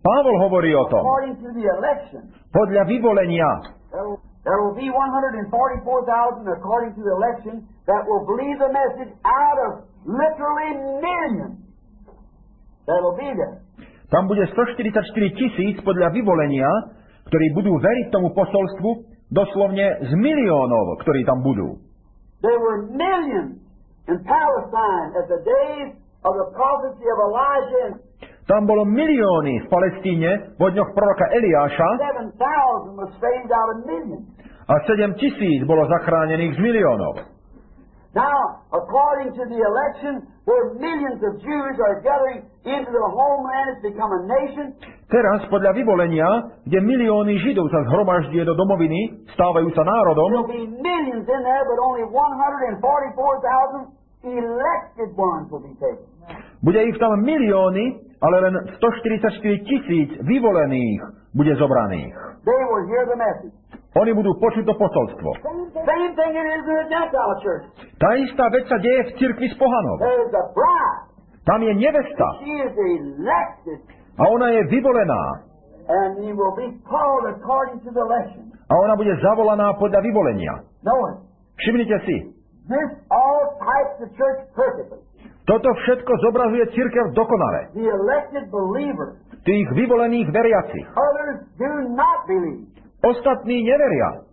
Pavol hovorí o tom. According to the election, Podľa vyvolenia there will be 144,000 according to the election that will believe the message out of literally millions. That'll be there. tam bude 144 000 podľa vyvolenia, ktorí budú veriť tomu posolstvu, doslovne z miliónov, ktorí tam budú. There were millions in Palestine at the days of the prophecy of Elijah. Tam bolo milióny v Palestíne vo dňoch proroka Eliáša 7,000 was saved out of millions. a 7 000 bolo zachránených z miliónov. Now, according to the election, where millions of Jews are gathering into the homeland, it's become a nation. Teraz, podľa vyvolenia, kde milióny Židov sa zhromaždie do domoviny, stávajú sa národom, There'll be millions in there, but only 144,000 elected ones will be taken. bude ich tam milióny, ale len 144 000 vyvolených bude zobraných. They will hear the message. Oni budú počuť to posolstvo. Same thing it is in the Gentile church. Tá istá vec sa deje v cirkvi s pohanom. There's a bride. Tam je nevesta She is elected, a ona je vyvolená and he will be called according to the election. a ona bude zavolaná podľa vyvolenia. Notice, Všimnite si, this all types the church perfectly. toto všetko zobrazuje cirkev dokonale. The elected believers. Tých vyvolených veriacich. Others do not believe. Ostatní neveria.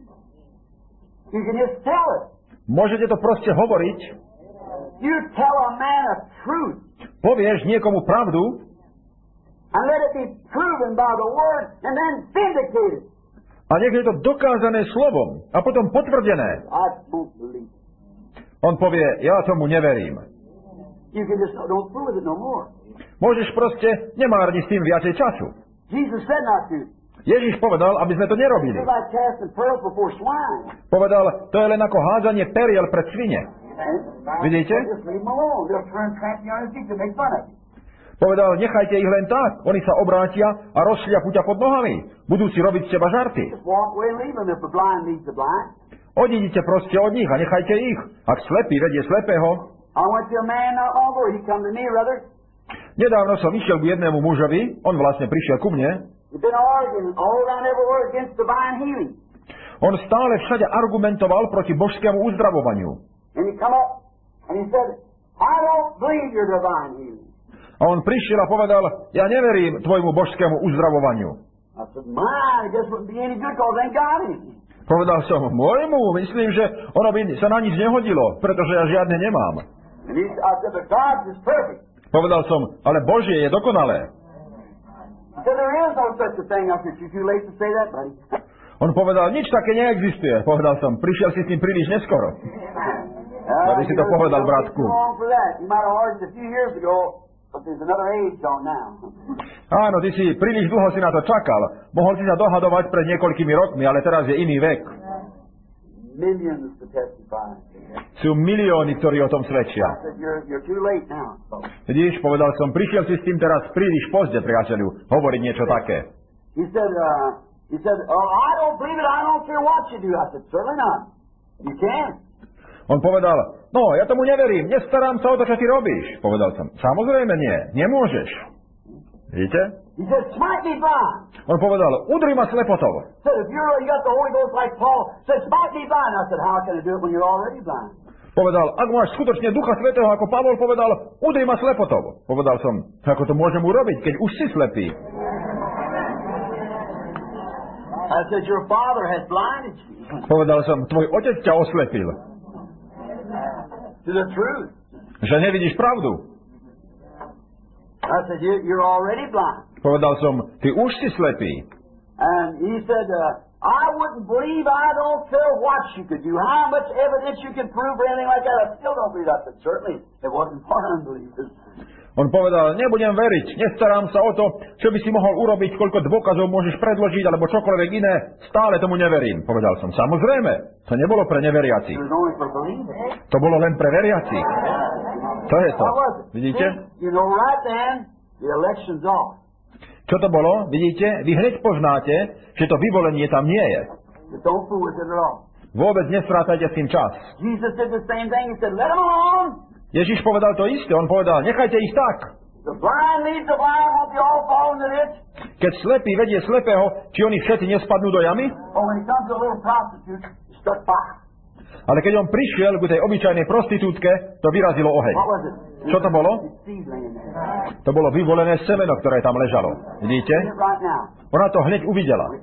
You can just tell it. Môžete to proste hovoriť. You tell a man a truth, Povieš niekomu pravdu and let it be proven by the word, and then vindicated. a nech je to dokázané slovom a potom potvrdené. I won't believe it. On povie, ja tomu neverím. You can just don't fool with it no more. Môžeš proste, nemárni s tým viacej času. Jesus said not to. Ježiš povedal, aby sme to nerobili. It's like casting pearls before swine. Povedal, to je len ako hádzanie periel pred svine. Vidíte? Just leave them alone. They'll turn tramping on his feet to make fun of you. Povedal, nechajte ich len tak. Oni sa obrátia a rozšľapú ťa pod nohami. Budú si robiť z teba žarty. Just walk away and leave them if the blind leads the blind. Odídite proste od nich a nechajte ich. Ak slepý vedie slepého. I went to a man not long ago. He come to me, rather. Nedávno som išiel k jednému mužovi, on vlastne prišiel ku mne. He'd been arguing all around everywhere against divine healing. On stále všade argumentoval proti božskému uzdravovaniu. And he come up and he said, I don't believe your divine healing. A on prišiel a povedal, ja neverím tvojmu božskému uzdravovaniu. I said, mine, it just wouldn't be any good because I ain't got anything. Povedal som, môjmu, myslím, že ono by sa na nič nehodilo, pretože ja žiadne nemám. And I said, but God's is perfect. Povedal som, ale Božie je dokonalé. I said, there is no such a thing. I said, you're too late to say that, buddy. On povedal, nič také neexistuje. Povedal som, prišiel si s tým príliš neskoro. Aby si to povedal, bratku. Wrong for that. You might have argued a few years ago, but there's another age on now. Áno, ty si príliš dlho si na to čakal. Mohol si sa dohadovať pred niekoľkými rokmi, ale teraz je iný vek. Millions to testify. Sú milióny, ktorí o tom svedčia. I said, you're too late now. Vidíš, povedal som, prišiel si s tým teraz príliš pozde, priateľu, hovoriť niečo také. He said, oh, I don't believe it. I don't care what you do. I said, certainly not. You can't. On povedal, no, ja tomu neverím, nestarám sa o to, čo ty robíš. Povedal som, samozrejme nie, nemôžeš. Vidíte? He said, smite me blind. On povedal, udri ma slepotou. He said, if you got the Holy Ghost like Paul, said, smite me blind. I said, how can I do it when you're already blind? Povedal, ak máš skutočne Ducha Svätého, ako Pavol povedal, udri ma slepotou. Povedal som, ako to môžem urobiť, keď už si slepý. I said, your father has blinded you Povedal som, tvoj otec ťa oslepil. to the truth. Že nevidíš pravdu. I said, you're already blind. Povedal som, ty už si slepý. And he said, I wouldn't believe, I don't care what you could do, how much evidence you can prove or anything like that. I still don't believe that. But certainly it wasn't for unbelievers. On povedal, nebudem veriť, nestarám sa o to, čo by si mohol urobiť, koľko dôkazov môžeš predložiť, alebo čokoľvek iné, stále tomu neverím. Povedal som, samozrejme, to nebolo pre neveriacich. It was only for believers. To bolo len pre veriacich. To je to. What was it? Vidíte? You know, right then, the election's off. Čo to bolo? Vidíte? Vy hneď poznáte, že to vyvolenie tam nie je. But don't fool with it at all. Vôbec nestrátajte s tým čas. Jesus did the same thing. He said, let them alone. Ježiš povedal to isté. On povedal, nechajte ich tak. The blind leads the blind, won't they all fall in the ditch? Keď slepý vedie slepého, či oni všetci nespadnú do jamy? Or when he comes to a little prostitute, he struck fire. Ale keď on prišiel k tej obyčajnej prostitútke, to vyrazilo oheň. What was it? Čo to bolo? His seed laying there. To bolo vyvolené semeno, ktoré tam ležalo. Vidíte? See it right now. Ona to hneď uvidela.